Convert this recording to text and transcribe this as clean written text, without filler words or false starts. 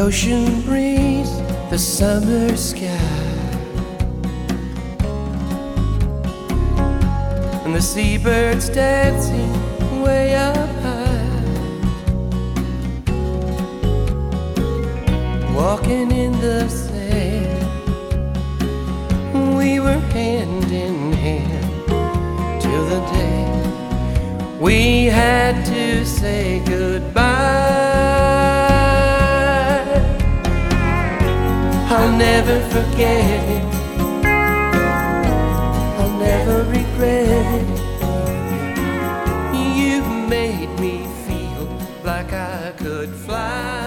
ocean breeze, the summer sky, and the seabirds dancing way up high, walking in the sand. We were hand in hand till the day we had to say goodbye. I'll never forget it, I'll never regret it. You made me feel like I could fly.